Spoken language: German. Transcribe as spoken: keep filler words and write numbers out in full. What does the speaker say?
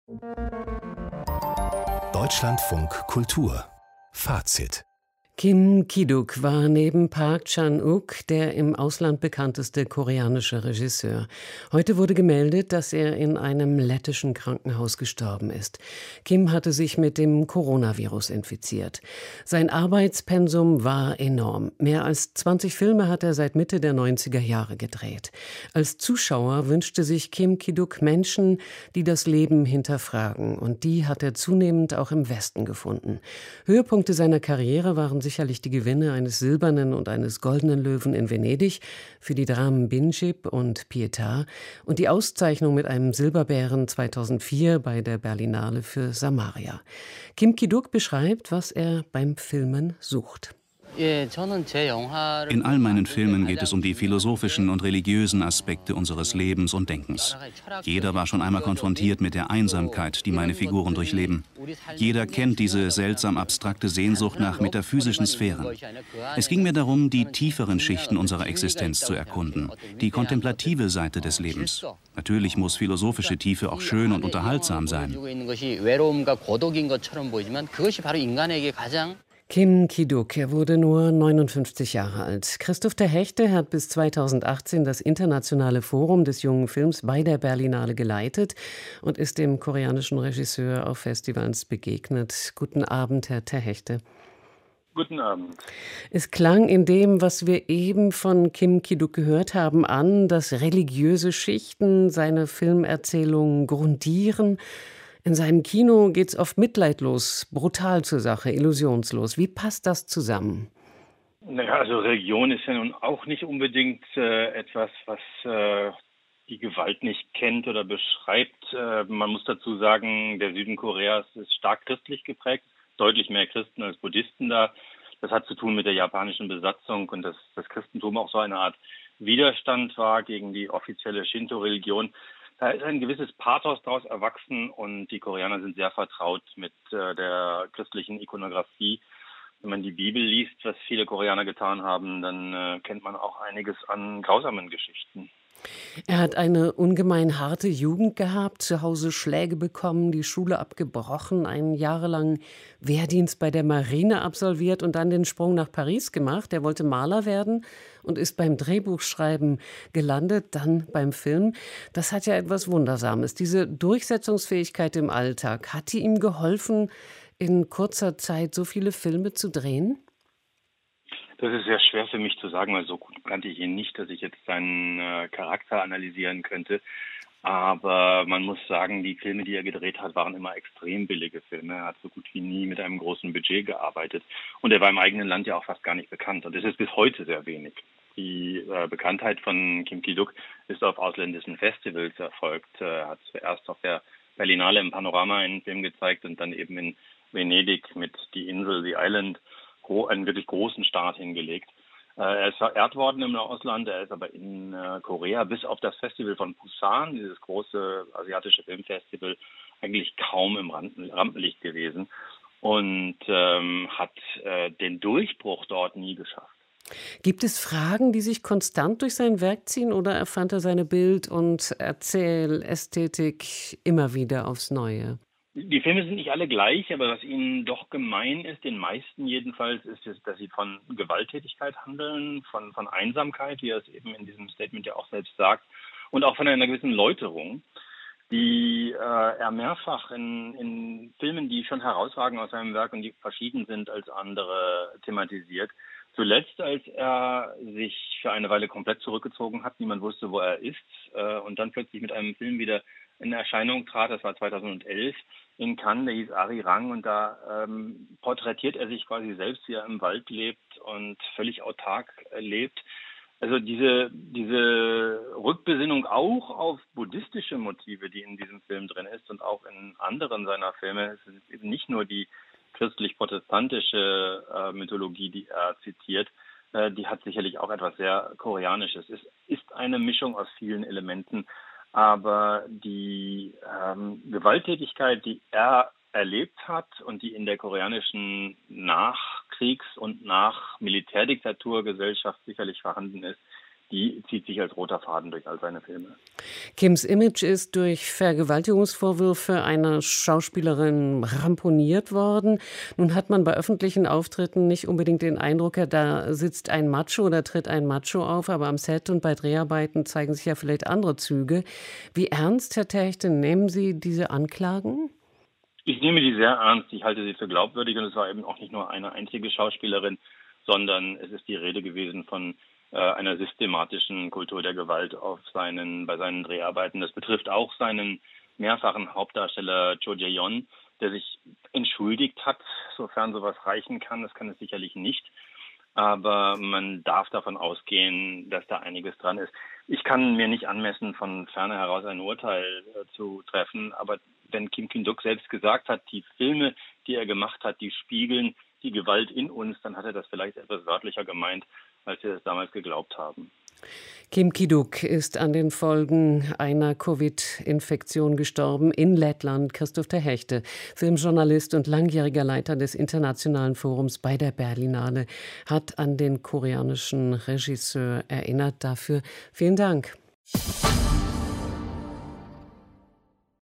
Deutschlandfunk Kultur Fazit. Kim Ki-duk war neben Park Chan-wook der im Ausland bekannteste koreanische Regisseur. Heute wurde gemeldet, dass er in einem lettischen Krankenhaus gestorben ist. Kim hatte sich mit dem Coronavirus infiziert. Sein Arbeitspensum war enorm. Mehr als zwanzig Filme hat er seit Mitte der neunziger Jahre gedreht. Als Zuschauer wünschte sich Kim Ki-duk Menschen, die das Leben hinterfragen. Und die hat er zunehmend auch im Westen gefunden. Höhepunkte seiner Karriere waren sicherlich die Gewinne eines Silbernen und eines Goldenen Löwen in Venedig für die Dramen Binship und Pietà und die Auszeichnung mit einem Silberbären zweitausendvier bei der Berlinale für Samaria. Kim Ki-duk beschreibt, was er beim Filmen sucht. In all meinen Filmen geht es um die philosophischen und religiösen Aspekte unseres Lebens und Denkens. Jeder war schon einmal konfrontiert mit der Einsamkeit, die meine Figuren durchleben. Jeder kennt diese seltsam abstrakte Sehnsucht nach metaphysischen Sphären. Es ging mir darum, die tieferen Schichten unserer Existenz zu erkunden, die kontemplative Seite des Lebens. Natürlich muss philosophische Tiefe auch schön und unterhaltsam sein. Kim Ki-duk, er wurde nur neunundfünfzig Jahre alt. Christoph Terhechte hat bis zweitausendachtzehn das internationale Forum des jungen Films bei der Berlinale geleitet und ist dem koreanischen Regisseur auf Festivals begegnet. Guten Abend, Herr Terhechte. Guten Abend. Es klang in dem, was wir eben von Kim Ki-duk gehört haben, an, dass religiöse Schichten seine Filmerzählungen grundieren. In seinem Kino geht's oft mitleidlos, brutal zur Sache, illusionslos. Wie passt das zusammen? Naja, also Religion ist ja nun auch nicht unbedingt äh, etwas, was äh, die Gewalt nicht kennt oder beschreibt. Äh, man muss dazu sagen, der Süden Koreas ist stark christlich geprägt, deutlich mehr Christen als Buddhisten da. Das hat zu tun mit der japanischen Besatzung und dass das Christentum auch so eine Art Widerstand war gegen die offizielle Shinto-Religion. Da ist ein gewisses Pathos daraus erwachsen und die Koreaner sind sehr vertraut mit äh, der christlichen Ikonografie. Wenn man die Bibel liest, was viele Koreaner getan haben, dann äh, kennt man auch einiges an grausamen Geschichten. Er hat eine ungemein harte Jugend gehabt, zu Hause Schläge bekommen, die Schule abgebrochen, einen jahrelangen Wehrdienst bei der Marine absolviert und dann den Sprung nach Paris gemacht. Er wollte Maler werden und ist beim Drehbuchschreiben gelandet, dann beim Film. Das hat ja etwas Wundersames. Diese Durchsetzungsfähigkeit im Alltag, hat die ihm geholfen, in kurzer Zeit so viele Filme zu drehen? Das ist sehr schwer für mich zu sagen, weil so gut kannte ich ihn nicht, dass ich jetzt seinen äh, Charakter analysieren könnte. Aber man muss sagen, die Filme, die er gedreht hat, waren immer extrem billige Filme. Er hat so gut wie nie mit einem großen Budget gearbeitet. Und er war im eigenen Land ja auch fast gar nicht bekannt. Und das ist bis heute sehr wenig. Die äh, Bekanntheit von Kim Ki-duk ist auf ausländischen Festivals erfolgt. Er hat zuerst auf der Berlinale im Panorama einen Film gezeigt und dann eben in Venedig mit Die Insel, The Island, einen wirklich großen Start hingelegt. Er ist verehrt worden im Ausland, er ist aber in Korea bis auf das Festival von Busan, dieses große asiatische Filmfestival, eigentlich kaum im Rampenlicht gewesen und ähm, hat äh, den Durchbruch dort nie geschafft. Gibt es Fragen, die sich konstant durch sein Werk ziehen oder erfand er seine Bild- und Erzählästhetik immer wieder aufs Neue? Die Filme sind nicht alle gleich, aber was ihnen doch gemein ist, den meisten jedenfalls, ist es, dass sie von Gewalttätigkeit handeln, von, von Einsamkeit, wie er es eben in diesem Statement ja auch selbst sagt, und auch von einer gewissen Läuterung, die äh, er mehrfach in, in Filmen, die schon herausragen aus seinem Werk und die verschieden sind als andere, thematisiert. Zuletzt, als er sich für eine Weile komplett zurückgezogen hat, niemand wusste, wo er ist, äh, und dann plötzlich mit einem Film wieder in Erscheinung trat, das war zweitausendelf, in Cannes, der hieß Arirang, und da ähm, porträtiert er sich quasi selbst, wie er im Wald lebt und völlig autark äh, lebt. Also diese, diese Rückbesinnung auch auf buddhistische Motive, die in diesem Film drin ist und auch in anderen seiner Filme, es ist eben nicht nur die christlich-protestantische äh, Mythologie, die er zitiert, äh, die hat sicherlich auch etwas sehr Koreanisches. Es ist eine Mischung aus vielen Elementen, aber die ähm, Gewalttätigkeit, die er erlebt hat und die in der koreanischen Nachkriegs- und Nach-Militärdiktaturgesellschaft sicherlich vorhanden ist, die zieht sich als roter Faden durch all seine Filme. Kims Image ist durch Vergewaltigungsvorwürfe einer Schauspielerin ramponiert worden. Nun hat man bei öffentlichen Auftritten nicht unbedingt den Eindruck, da sitzt ein Macho oder tritt ein Macho auf, aber am Set und bei Dreharbeiten zeigen sich ja vielleicht andere Züge. Wie ernst, Herr Terchte, nehmen Sie diese Anklagen? Ich nehme die sehr ernst. Ich halte sie für glaubwürdig und es war eben auch nicht nur eine einzige Schauspielerin, sondern es ist die Rede gewesen von äh, einer systematischen Kultur der Gewalt auf seinen, bei seinen Dreharbeiten. Das betrifft auch seinen mehrfachen Hauptdarsteller Cho Jae-yeon, der sich entschuldigt hat, sofern sowas reichen kann. Das kann es sicherlich nicht. Aber man darf davon ausgehen, dass da einiges dran ist. Ich kann mir nicht anmessen, von ferne heraus ein Urteil äh, zu treffen, aber wenn Kim Ki-duk selbst gesagt hat, die Filme, die er gemacht hat, die spiegeln die Gewalt in uns, dann hat er das vielleicht etwas wörtlicher gemeint, als wir es damals geglaubt haben. Kim Ki-duk ist an den Folgen einer Covid-Infektion gestorben in Lettland. Christoph Terhechte, Filmjournalist und langjähriger Leiter des Internationalen Forums bei der Berlinale, hat an den koreanischen Regisseur erinnert. Dafür vielen Dank.